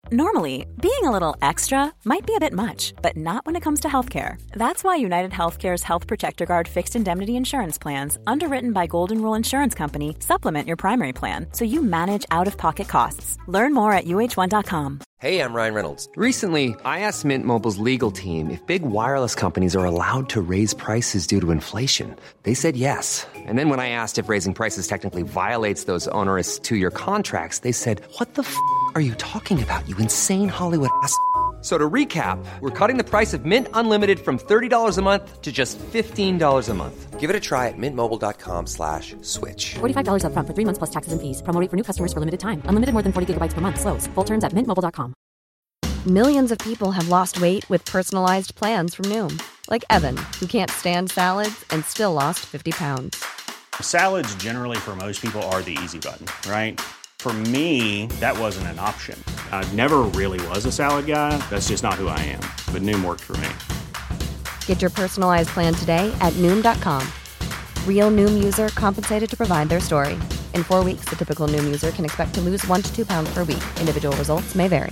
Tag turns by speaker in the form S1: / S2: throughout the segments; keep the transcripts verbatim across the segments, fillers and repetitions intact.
S1: Normally, being a little extra might be a bit much, but not when it comes to healthcare. That's why United Healthcare's Health Protector Guard fixed indemnity insurance plans, underwritten by Golden Rule Insurance Company, supplement your primary plan so you manage out-of-pocket costs. Learn more at U H one dot com.
S2: Hey, I'm Ryan Reynolds. Recently, I asked Mint Mobile's legal team if big wireless companies are allowed to raise prices due to inflation. They said yes. And then when I asked if raising prices technically violates those onerous two-year contracts, they said, what the f*** are you talking about, you insane Hollywood ass f- So to recap, we're cutting the price of Mint Unlimited from thirty dollars a month to just fifteen dollars a month. Give it a try at mintmobile.com slash switch.
S3: forty-five dollars up front for three months plus taxes and fees. Promo rate for new customers for limited time. Unlimited more than forty gigabytes per month. Slows full terms at mint mobile dot com.
S4: Millions of people have lost weight with personalized plans from Noom. Like Evan, who can't stand salads and still lost fifty pounds.
S5: Salads generally for most people are the easy button, right? For me, that wasn't an option. I never really was a salad guy. That's just not who I am. But Noom worked for me.
S4: Get your personalized plan today at Noom dot com. Real Noom user compensated to provide their story. In four weeks, the typical Noom user can expect to lose one to two pounds per week. Individual results may vary.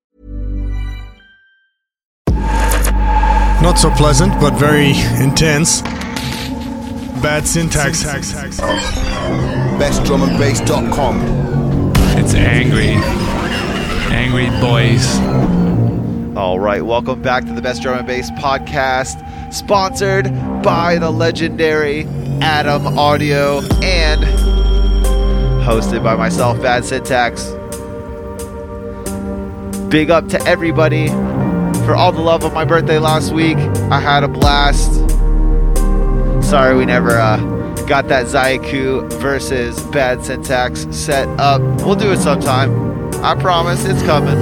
S6: Not so pleasant, but very intense. Bad syntax.
S7: best drum and bass dot com.
S8: It's angry. Angry boys.
S9: All right, welcome back to the Best Drum and Bass podcast, sponsored by the legendary Adam Audio and hosted by myself, Bad Syntax. Big up to everybody for all the love of my birthday last week. I had a blast. Sorry we never uh, got that Zayaku versus Bad Syntax set up. We'll do it sometime. I promise, it's coming.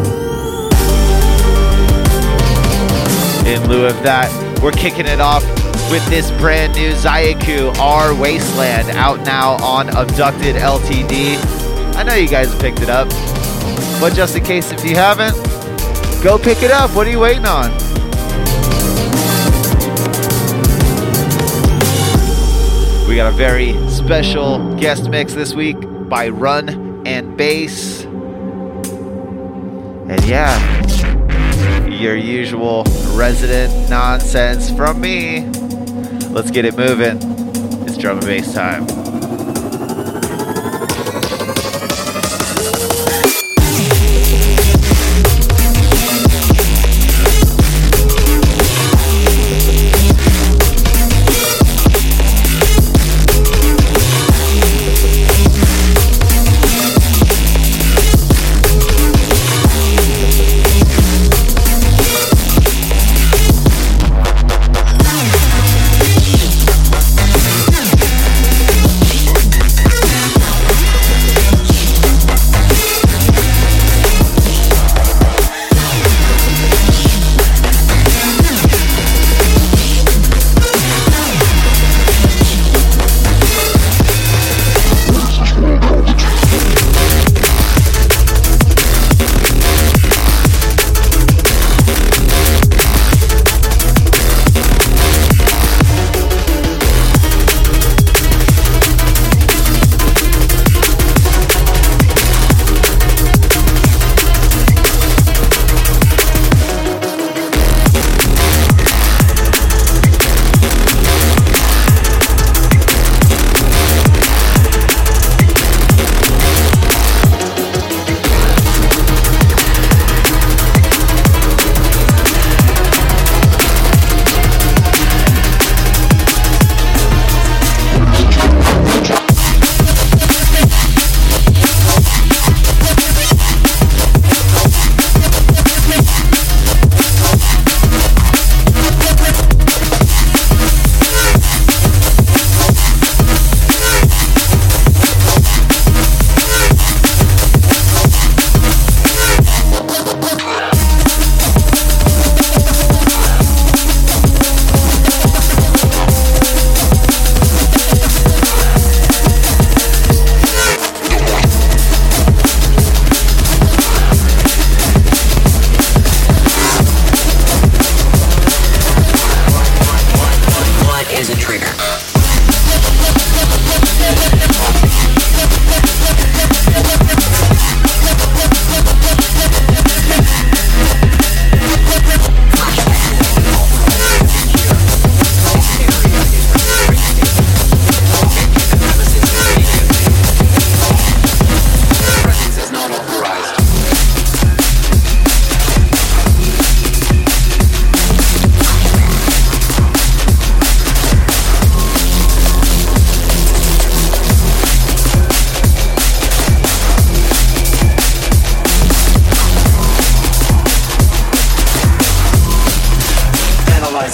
S9: In lieu of that, we're kicking it off with this brand new Zayaku Our Wasteland, out now on Abducted L T D. I know you guys have picked it up, but just in case if you haven't, go pick it up. What are you waiting on? We got a very special guest mix this week by Run and Bass. And yeah, your usual resident nonsense from me. Let's get it moving. It's drum and bass time.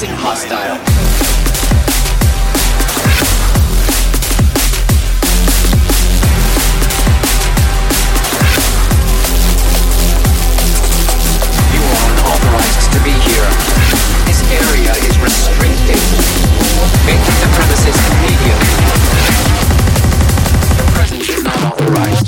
S10: Advertising hostile. You are unauthorized to be here. This area is restricted. Vacate the premises immediately. Your presence is not authorized.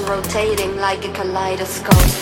S11: rotating like a kaleidoscope.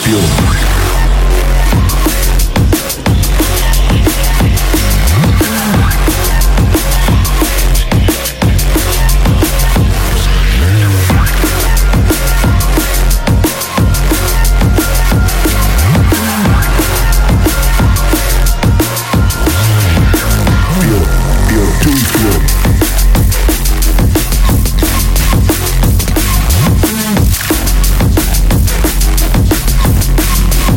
S12: Feel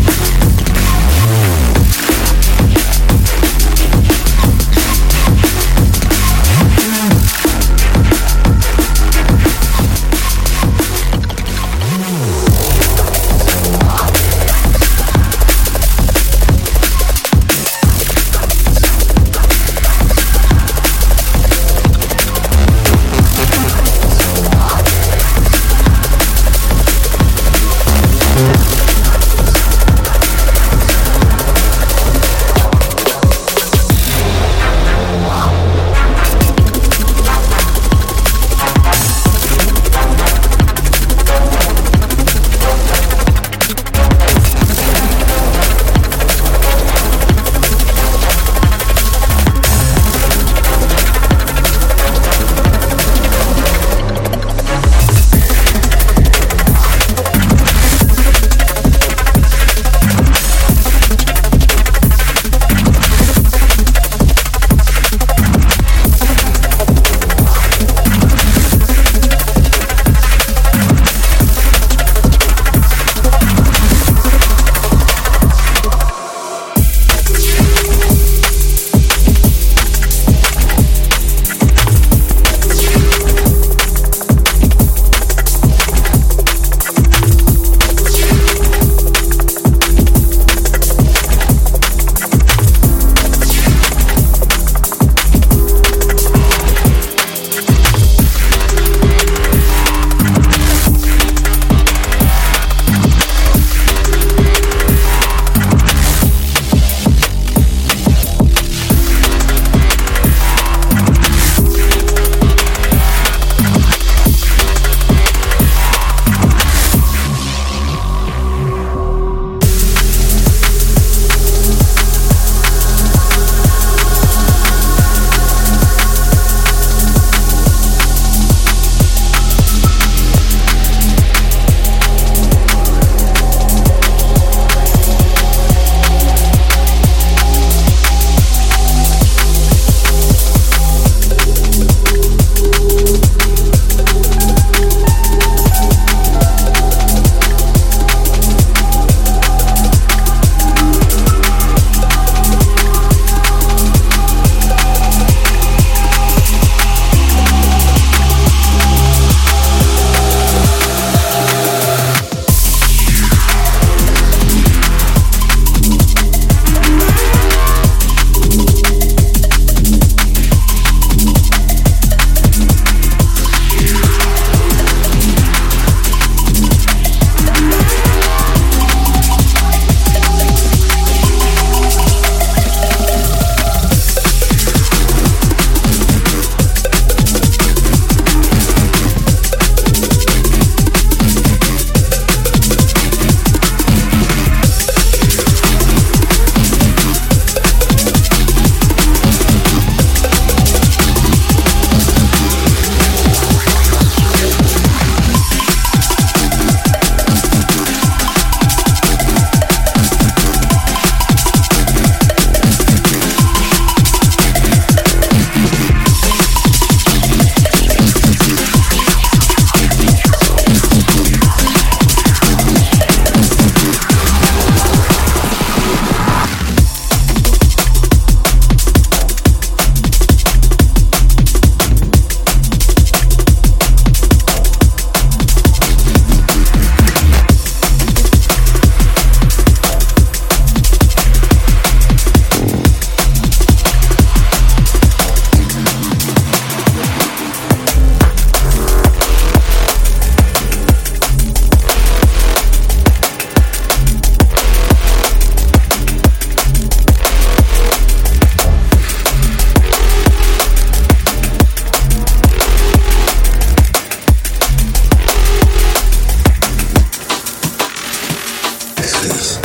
S12: bodies.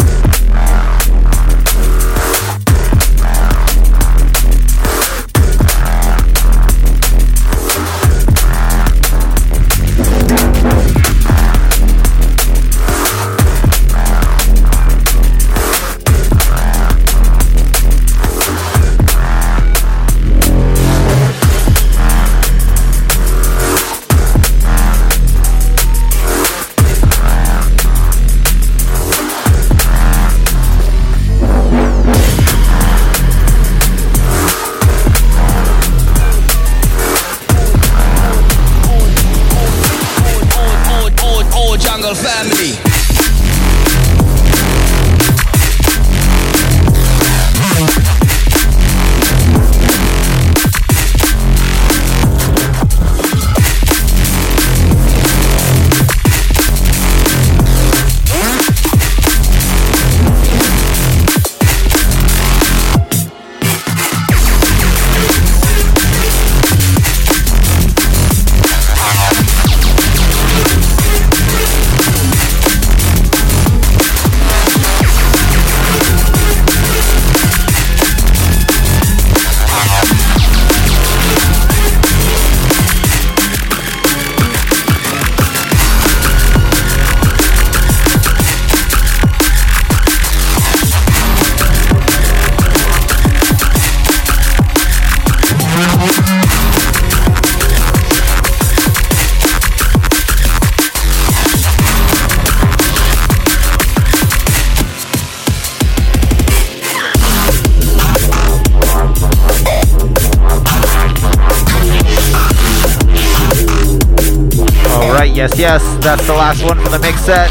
S9: Yes, yes, that's the last one for the mix set.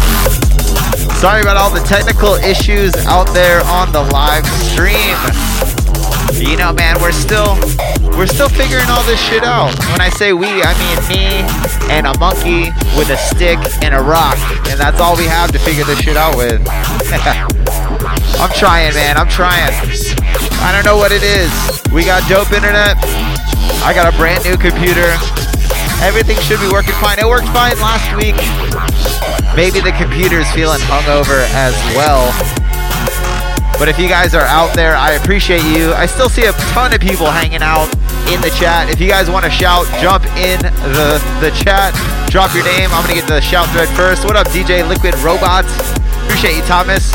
S9: Sorry about all the technical issues out there on the live stream. You know, man, we're still we're still figuring all this shit out. When I say we, I mean me and a monkey with a stick and a rock, and that's all we have to figure this shit out with. I'm trying, man. I'm trying. I don't know what it is. We got dope internet. I got a brand new computer. Everything should be working fine. It worked fine last week. Maybe the computer's feeling hungover as well. But if you guys are out there, I appreciate you. I still see a ton of people hanging out in the chat. If you guys want to shout, jump in the, the chat. Drop your name. I'm going to get to the shout thread first. What up, D J Liquid Robots? Appreciate you, Thomas.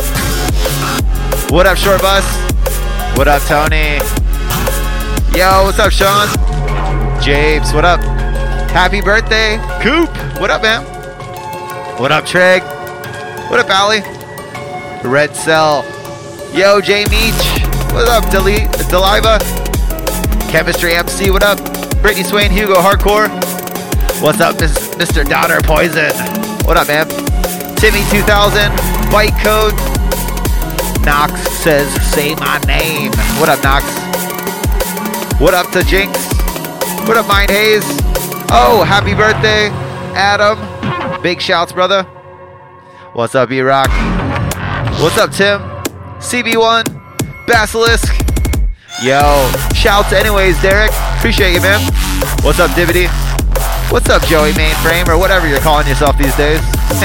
S9: What up, Short Bus? What up, Tony? Yo, what's up, Sean? Japes, what up? Happy birthday, Coop. What up, man? What up, Treg? What up, Allie? Red Cell. Yo, J Meech. What up, Deli- Deliva? Chemistry M C, what up? Brittany Swain, Hugo Hardcore. What's up, Mister Donner Poison? What up, man? Timmy two thousand, Byte Code. Knox says, say my name. What up, Knox? What up to Jinx? What up, Mind Haze? Oh, happy birthday, Adam. Big shouts, brother. What's up, E-Rock? What's up, Tim? C B one, Basilisk. Yo, shouts anyways, Derek. Appreciate you, man. What's up, Dibbity? What's up, Joey Mainframe, or whatever you're calling yourself these days?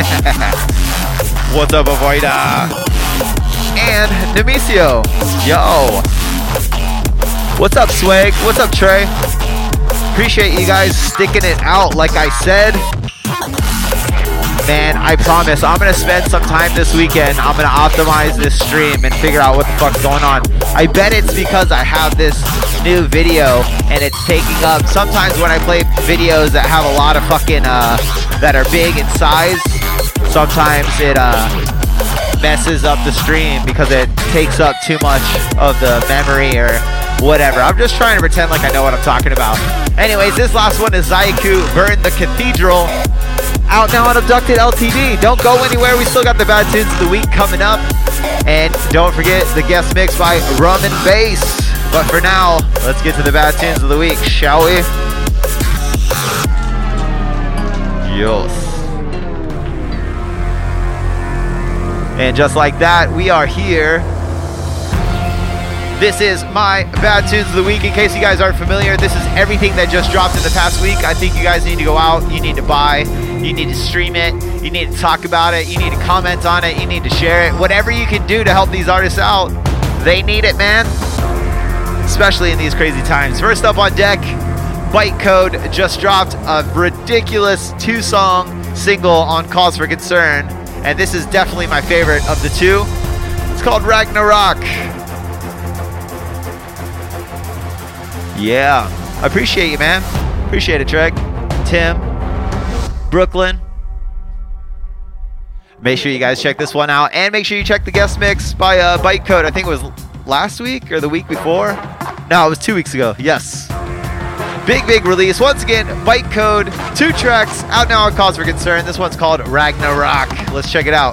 S9: What's up, Avoida? And Nemecio. Yo. What's up, Swag? What's up, Trey? Appreciate you guys sticking it out like I said. Man, I promise I'm going to spend some time this weekend. I'm going to optimize this stream and figure out what the fuck's going on. I bet it's because I have this new video and it's taking up. Sometimes when I play videos that have a lot of fucking, uh, that are big in size, sometimes it uh, messes up the stream because it takes up too much of the memory or whatever. I'm just trying to pretend like I know what I'm talking about. Anyways, this last one is Zaiku, Burn the Cathedral. Out now on Abducted L T D. Don't go anywhere. We still got the bad tunes of the week coming up. And don't forget the guest mix by Rum and Bass. But for now, let's get to the bad tunes of the week, shall we? Yes. And just like that, we are here. This is my bad tunes of the week. In case you guys aren't familiar, this is everything that just dropped in the past week. I think you guys need to go out, you need to buy, You need to stream it. You need to talk about it. You need to comment on it. You need to share it. Whatever you can do to help these artists out, they need it, man. Especially in these crazy times. First up on deck, Bytecode just dropped a ridiculous two-song single on Cause for Concern, and this is definitely my favorite of the two. It's called Ragnarok. Yeah, I appreciate you, man. Appreciate it, Trek. Tim, Brooklyn. Make sure you guys check this one out, and make sure you check the guest mix by uh, Bytecode. I think it was last week or the week before. No, it was two weeks ago. Yes. Big, big release. Once again, Bytecode, two tracks, out now on Cause for Concern. This one's called Ragnarok. Let's check it out.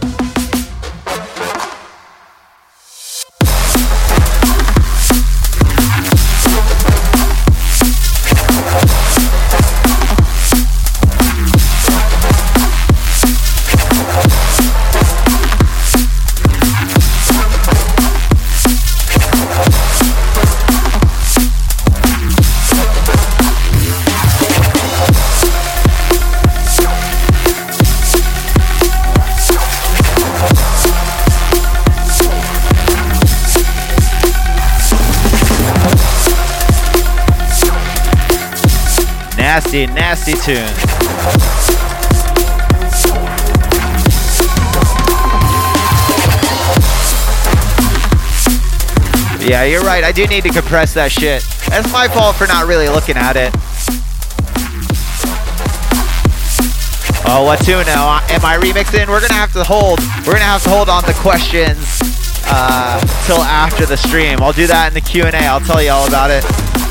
S9: Nasty, nasty tune. Yeah, you're right. I do need to compress that shit. That's my fault for not really looking at it. Oh, what tune now? Am I remixing? We're gonna have to hold. We're gonna have to hold on the questions uh, till after the stream. I'll do that in the Q and A. I'll tell you all about it.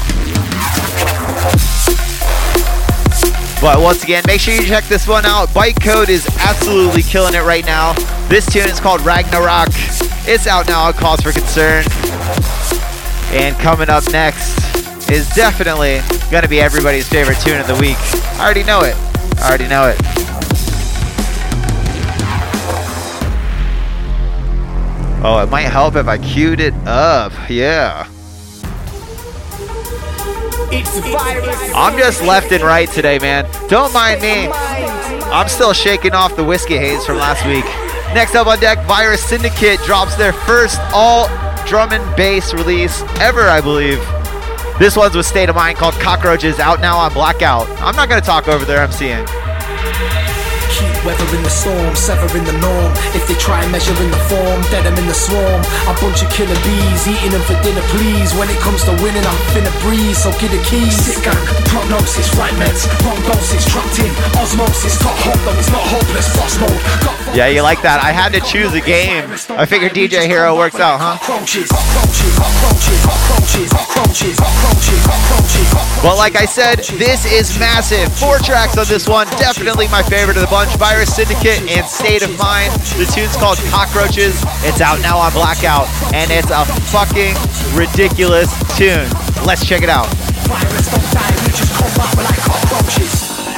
S9: But once again, make sure you check this one out. Bytecode is absolutely killing it right now. This tune is called Ragnarok. It's out now on Cause for Concern. And coming up next is definitely going to be everybody's favorite tune of the week. I already know it. I already know it. Oh, it might help if I queued it up. Yeah.
S12: It's a virus.
S9: I'm just left and right today, man. Don't mind me. I'm still shaking off the whiskey haze from last week. Next up on deck, Virus Syndicate drops their first all drum and bass release ever, I believe. This one's with State of Mind called Cockroaches, out now on Blackout. I'm not going to talk over their MCing.
S12: Keep weathering the storm, severing the norm. If they try measuring the form, dead them in the swarm. A bunch of killer bees, eating them for dinner, please. When it comes to winning, I'm finna breeze, so get the keys. Sick gang, prognosis, right meds, wrong doses, trapped in, osmosis, got hope though it's not hopeless, frost mode. Got
S9: yeah, you like that. I had to choose a game. I figured D J Hero works out, huh? Well, like I said, this is massive. Four tracks on this one. Definitely my favorite of the bunch. Virus Syndicate and State of Mind. The tune's called Cockroaches. It's out now on Blackout, and it's a fucking ridiculous tune. Let's check it out.
S12: Virus don't die, we just come back like cockroaches.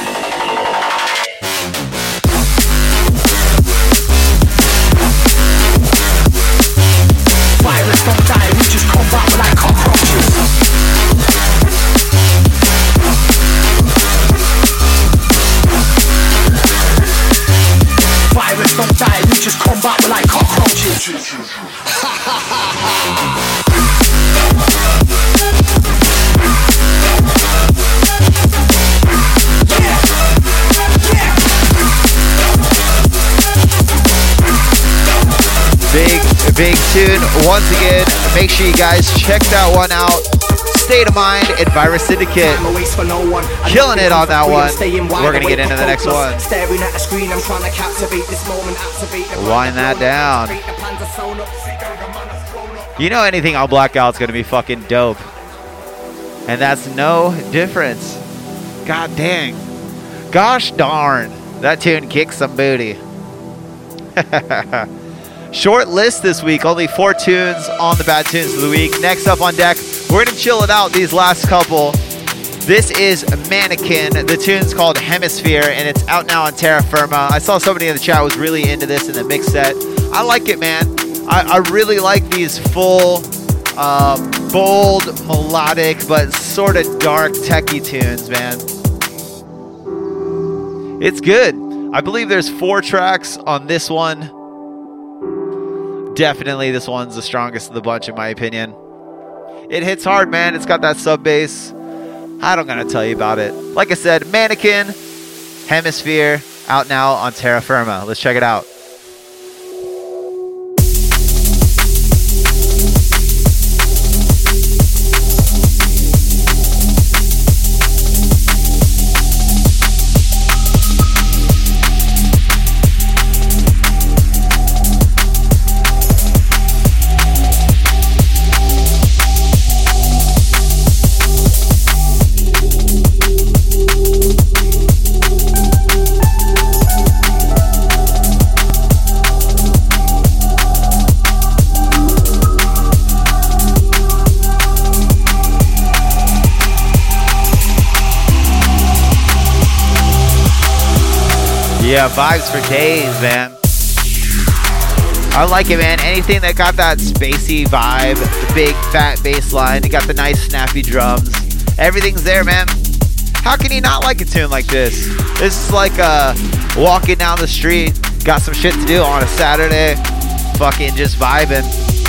S12: Virus don't die, we just come back like cockroaches. Virus don't die, we just come back like cockroaches.
S9: Big, big tune. Once again, make sure you guys check that one out. State of Mind and Virus Syndicate. Killing it on that one. We're going to get into the next one. Wind that down. You know anything on Blackout's going to be fucking dope. And that's no difference. God dang. Gosh darn. That tune kicks some booty. Short list this week, only four tunes on the bad tunes of the week. Next up on deck, we're going to chill it out these last couple. This is Mannequin. The tune's called Hemisphere, and it's out now on Terra Firma. I saw somebody in the chat was really into this in the mix set. I like it, man. I, I really like these full, uh, bold, melodic, but sort of dark, techie tunes, man. It's good. I believe there's four tracks on this one. Definitely this one's the strongest of the bunch in my opinion. It hits hard, man. It's got that sub bass. I don't gotta tell you about it. Like I said, Mannequin, Hemisphere, out now on Terra Firma. Let's check it out. Yeah, vibes for days, man. I like it, man. Anything that got that spacey vibe, the big fat bass line, it got the nice snappy drums. Everything's there, man. How can you not like a tune like this? This is like uh, walking down the street, got some shit to do on a Saturday, fucking just vibing.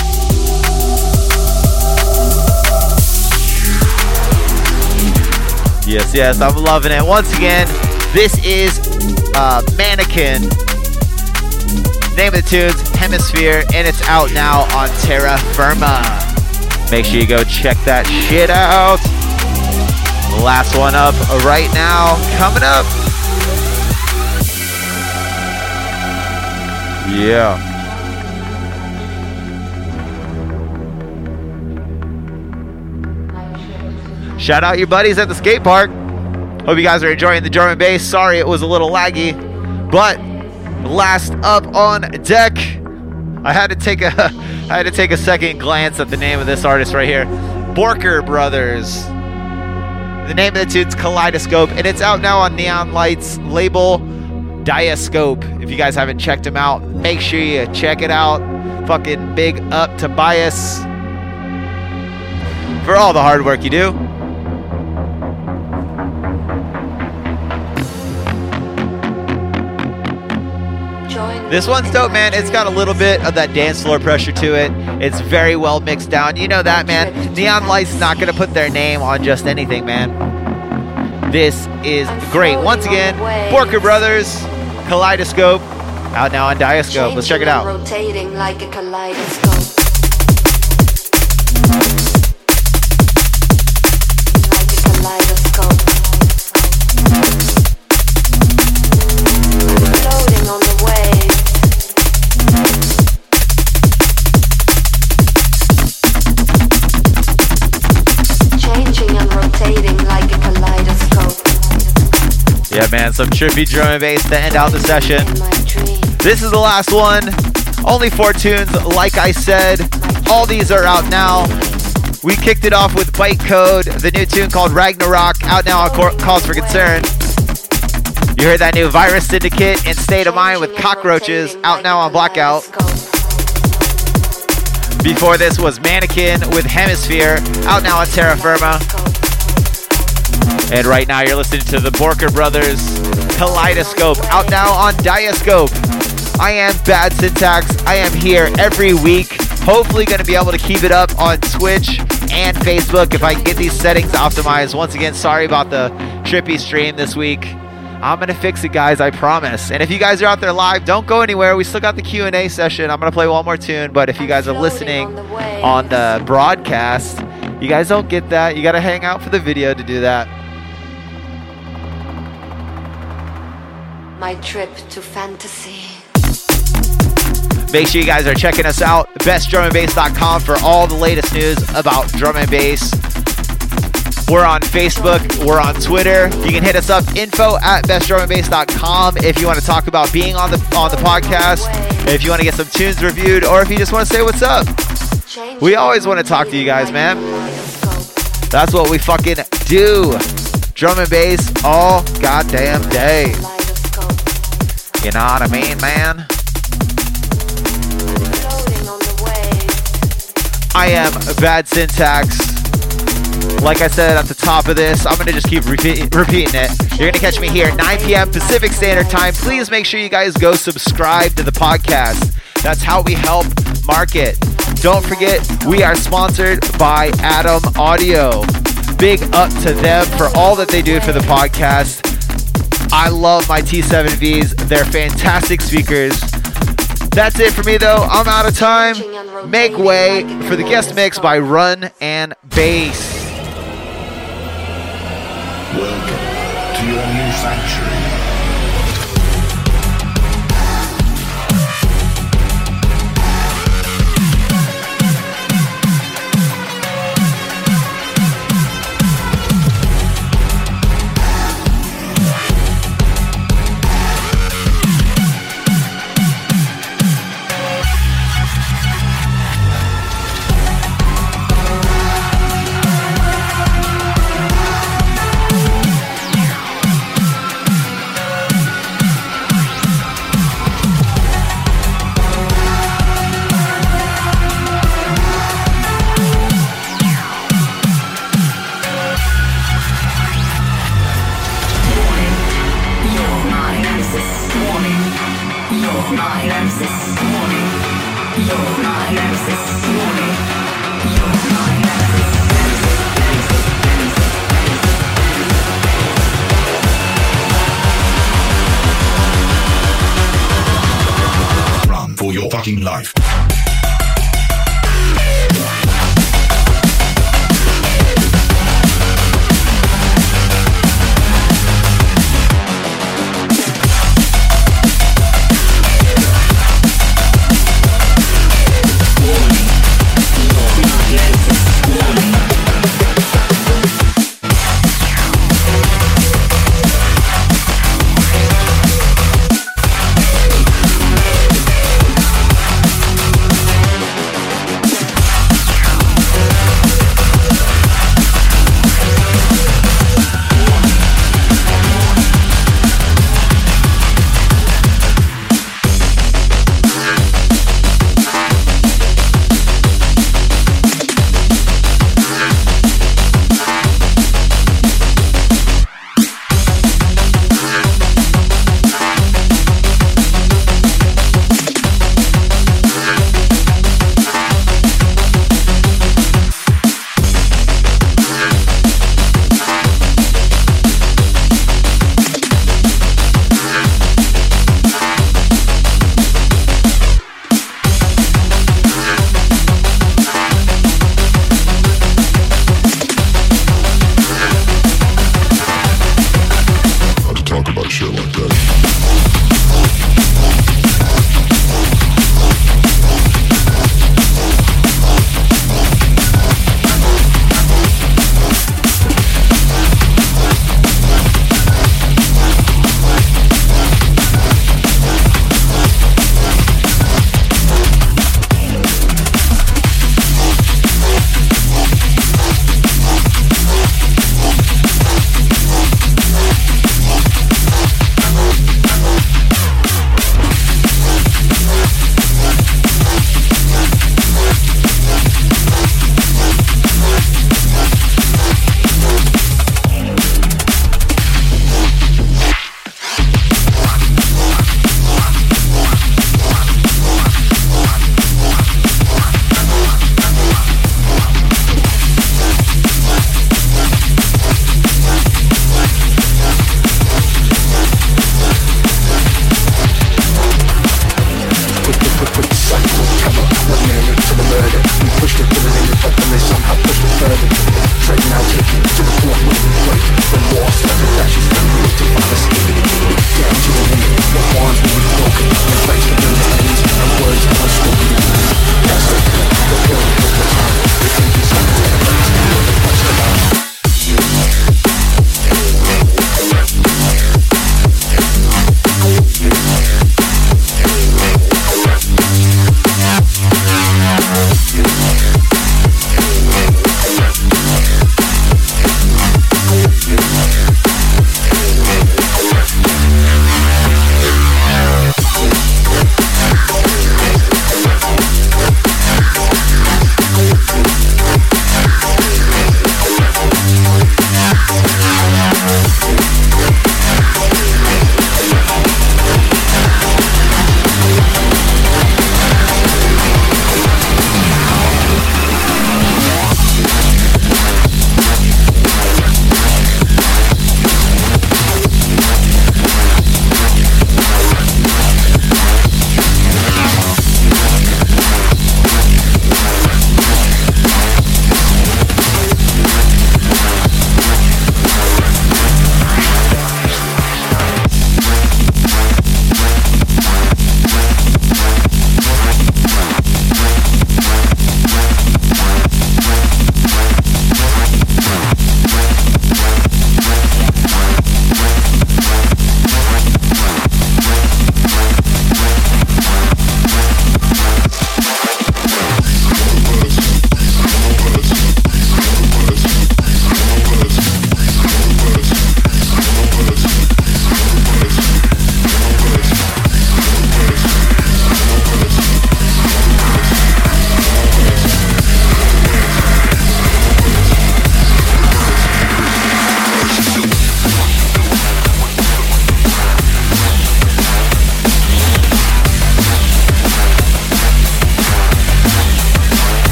S9: Yes, yes, I'm loving it. Once again, this is uh, Mannequin. Name of the tune's Hemisphere, and it's out now on Terra Firma. Make sure you go check that shit out. Last one up right now, coming up. Yeah. Shout out your buddies at the skate park. Hope you guys are enjoying the drum and bass. Sorry it was a little laggy, but last up on deck, I had to take a I had to take a second glance at the name of this artist right here, Borker Brothers. The name of the tune's Kaleidoscope, and it's out now on Neon Lights label Diascope. If you guys haven't checked him out, make sure you check it out. Fucking big up to Bias for all the hard work you do. This one's dope, man. It's got a little bit of that dance floor pressure to it. It's very well mixed down. You know that, man. Neon Light's not going to put their name on just anything, man. This is great. Once again, Borker Brothers, Kaleidoscope, out now on Diascope. Let's check it out.
S11: Rotating like a kaleidoscope.
S9: Yeah, man, some trippy drum and bass to end out the session. This is the last one. Only four tunes, like I said. All these are out now. We kicked it off with Byte Code, the new tune called Ragnarok, out now on Cor- Cause for Concern. You heard that new Virus Syndicate and State of Mind with Cockroaches, out now on Blackout. Before this was Mannequin with Hemisphere, out now on Terra Firma. And right now you're listening to the Borker Brothers, Kaleidoscope, out now on Diascope. I am Bad Syntax. I am here every week. Hopefully going to be able to keep it up on Twitch and Facebook if I can get these settings optimized. Once again, sorry about the trippy stream this week. I'm going to fix it, guys, I promise. And if you guys are out there live, don't go anywhere. We still got the Q and A session. I'm going to play one more tune, but if you guys are listening on the broadcast, you guys don't get that. You got to hang out for the video to do that.
S11: My trip to fantasy.
S9: Make sure you guys are checking us out, best drum and bass dot com, for all the latest news about drum and bass. We're on Facebook, we're on Twitter. You can hit us up, info at best drum and bass dot com, if you want to talk about being on the on the podcast, if you want to get some tunes reviewed, or if you just want to say what's up. We always want to talk to you guys, man. That's what we fucking do. Drum and bass all goddamn day. You know what I mean, man? I am Bad Syntax. Like I said at the top of this, I'm going to just keep repeat, repeating it. You're going to catch me here at nine p.m. Pacific Standard Time. Please make sure you guys go subscribe to the podcast. That's how we help market. Don't forget, we are sponsored by Adam Audio. Big up to them for all that they do for the podcast. I love my T seven Vs. They're fantastic speakers. That's it for me, though. I'm out of time. Make way for the guest mix by Run and Bass.
S13: Welcome to your new sanctuary. Run for your fucking life.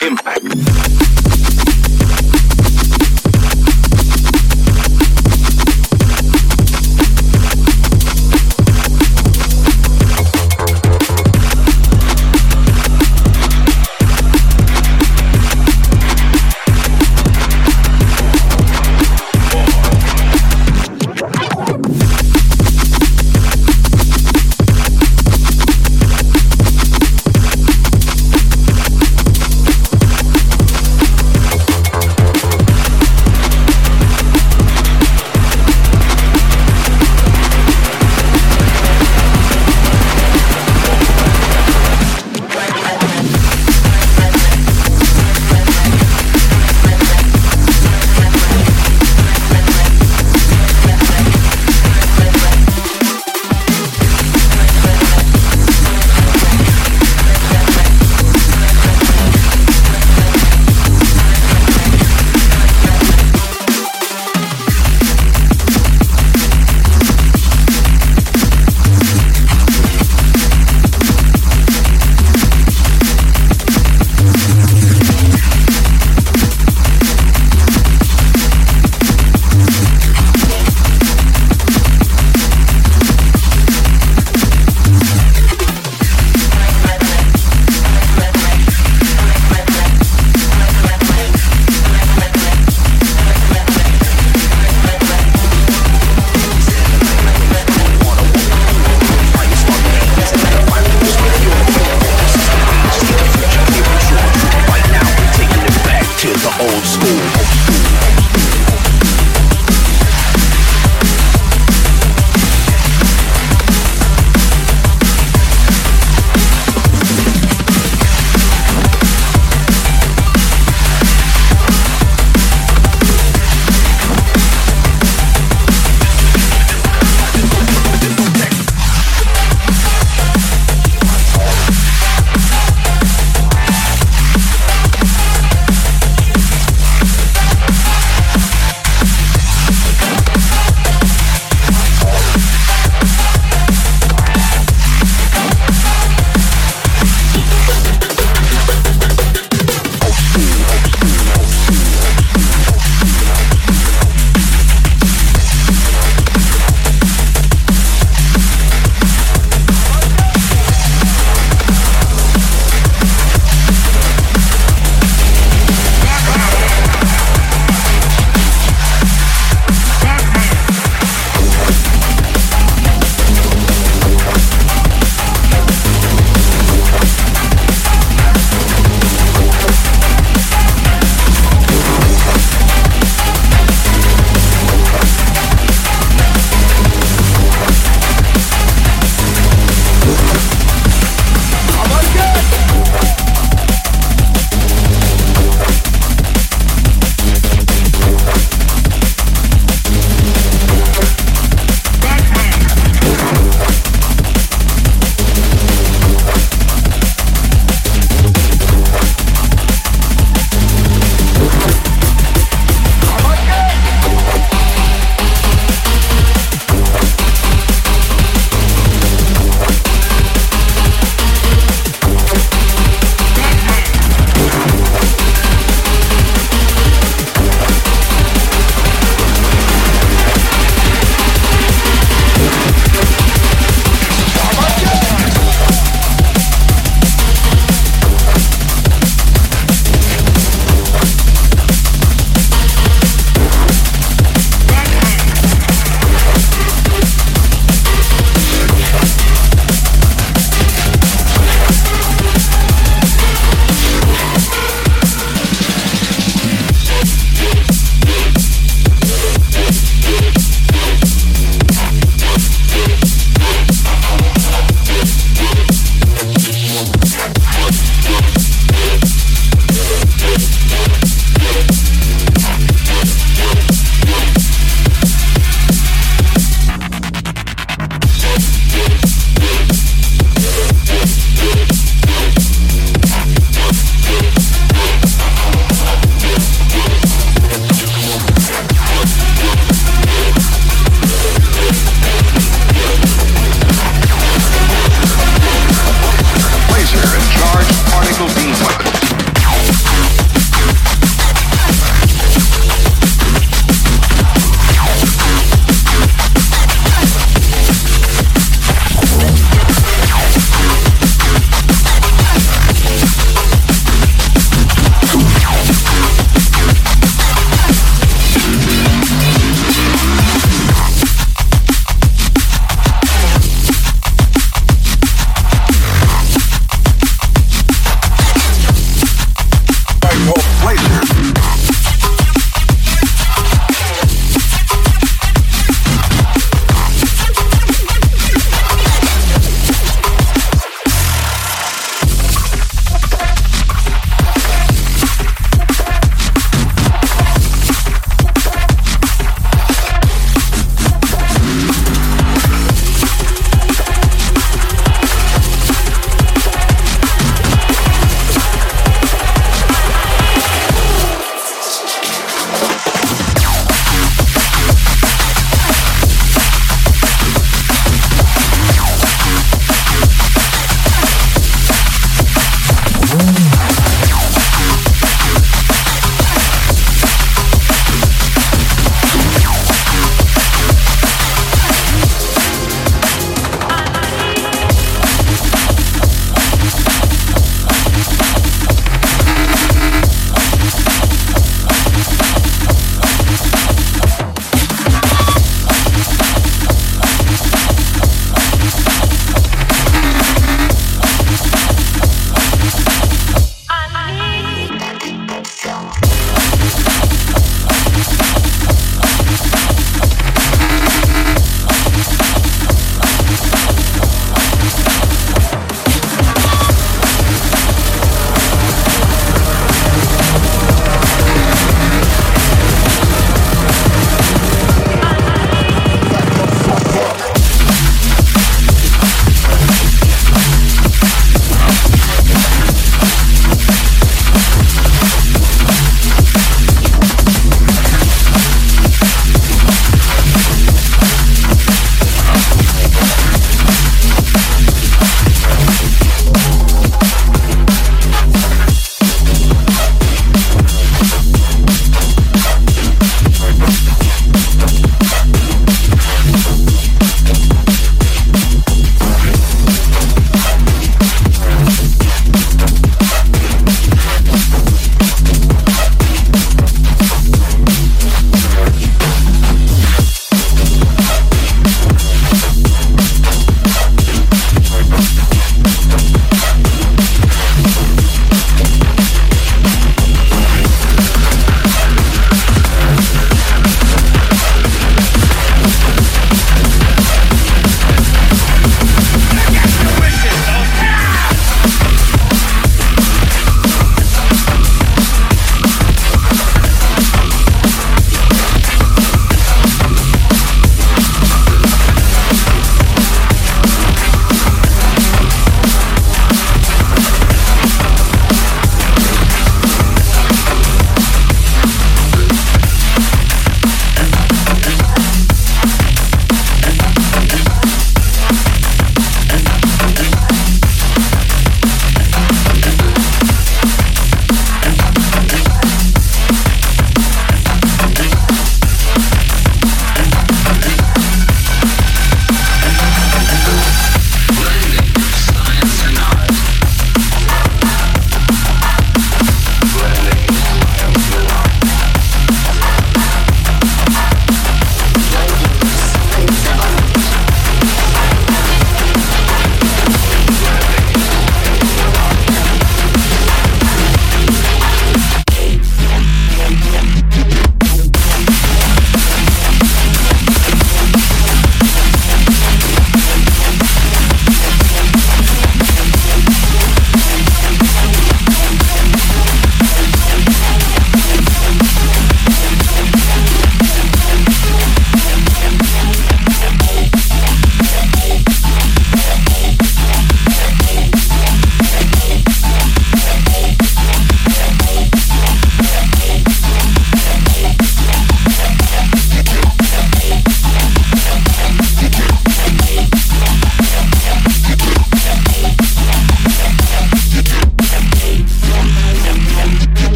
S13: Impact.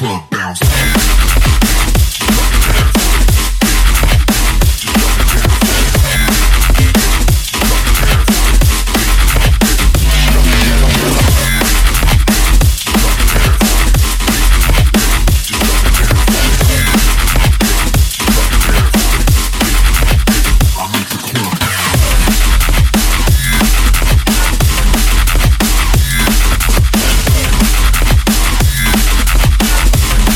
S13: club bounce.
S14: We'll be right back.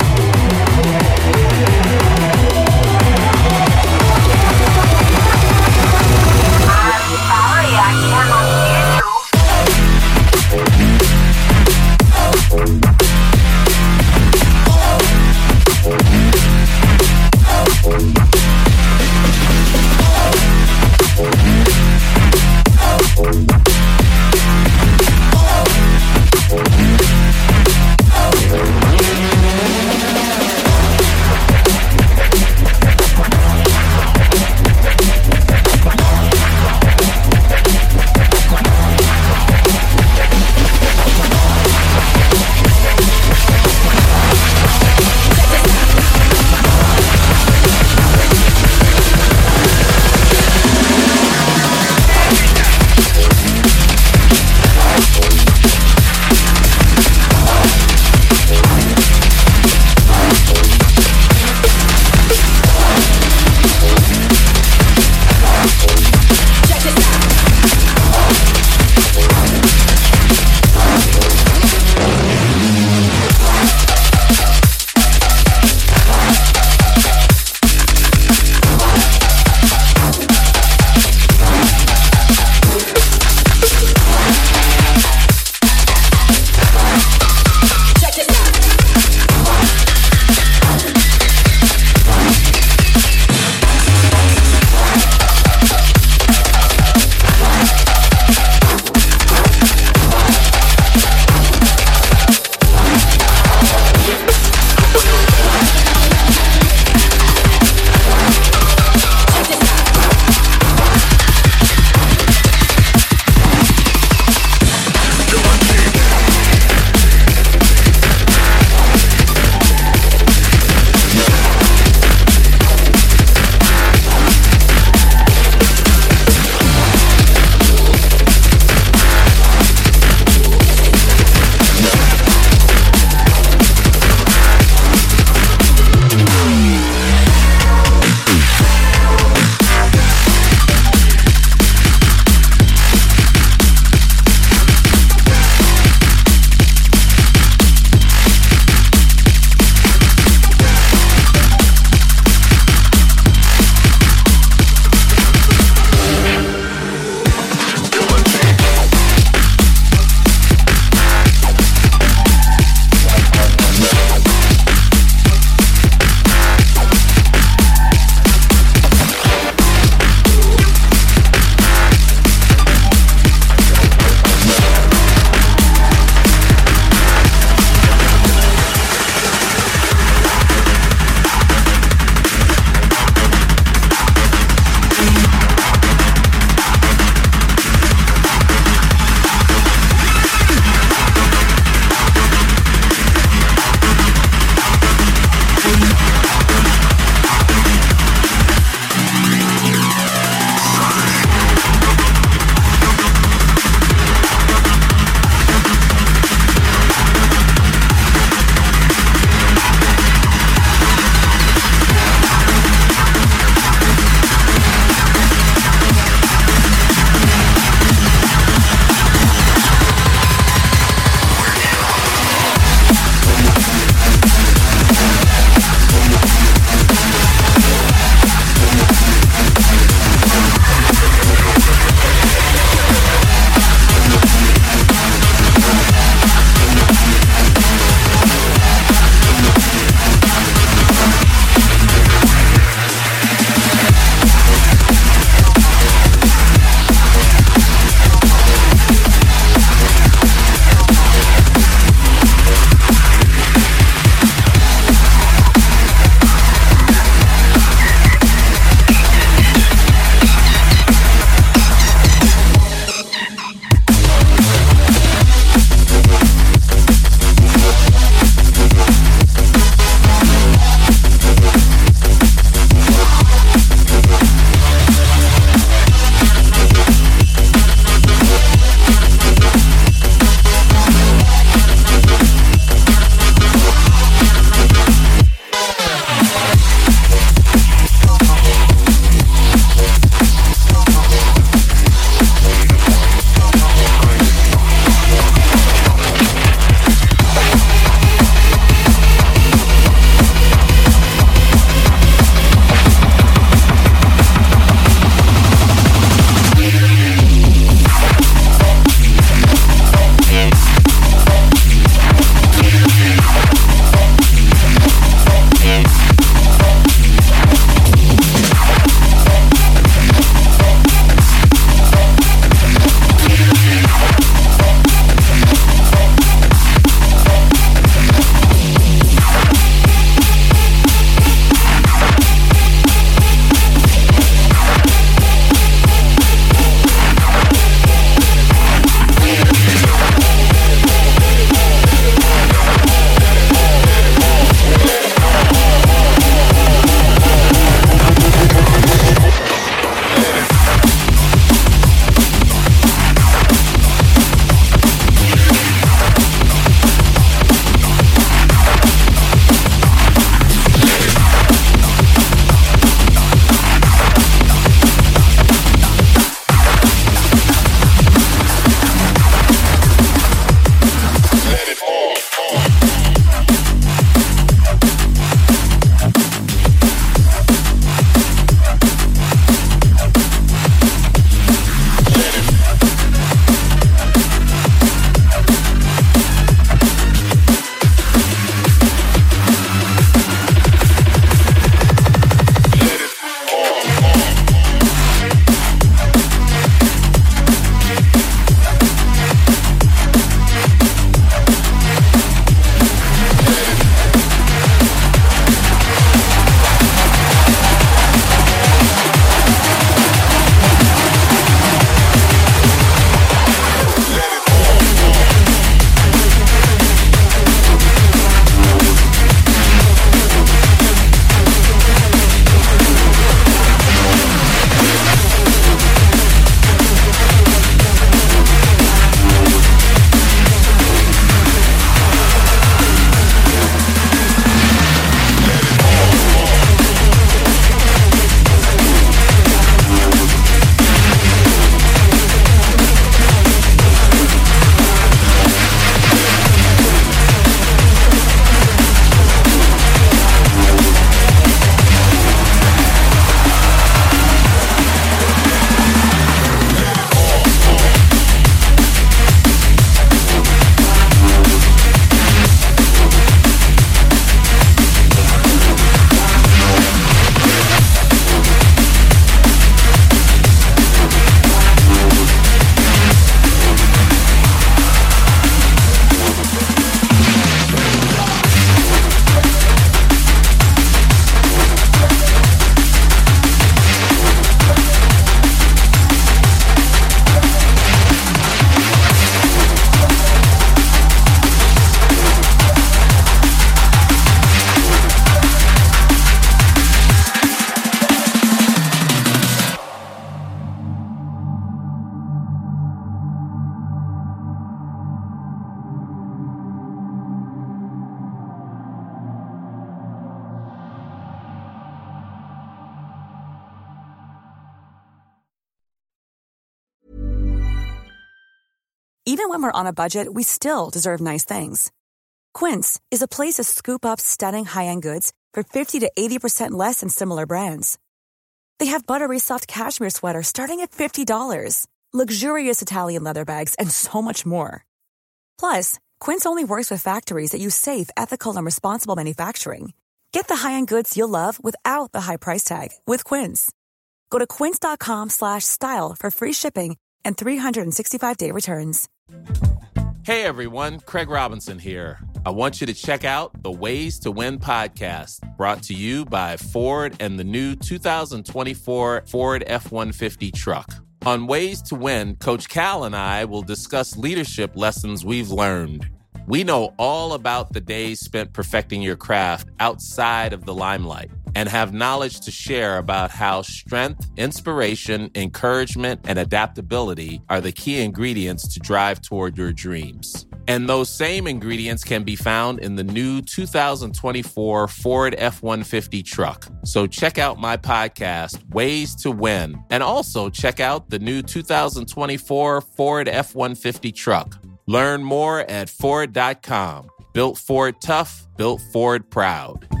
S14: Even when we're on a budget, we still deserve nice things. Quince is a place to scoop up stunning high-end goods for fifty to eighty percent less than similar brands. They have buttery soft cashmere sweaters starting at fifty dollars, luxurious Italian leather bags, and so much more. Plus, Quince only works with factories that use safe, ethical, and responsible manufacturing. Get the high-end goods you'll love without the high price tag with Quince. Go to quince.com slash style for free shipping and three sixty-five day returns.
S15: Hey everyone, Craig Robinson here. I want you to check out the Ways to Win podcast, brought to you by Ford and the new two thousand twenty-four Ford F one fifty truck. On Ways to Win, Coach Cal and I will discuss leadership lessons we've learned. We know all about the days spent perfecting your craft outside of the limelight and have knowledge to share about how strength, inspiration, encouragement, and adaptability are the key ingredients to drive toward your dreams. And those same ingredients can be found in the new two thousand twenty-four Ford F one fifty truck. So check out my podcast, Ways to Win, and also check out the new two thousand twenty-four Ford F one fifty truck. Learn more at Ford dot com. Built Ford tough, built Ford proud.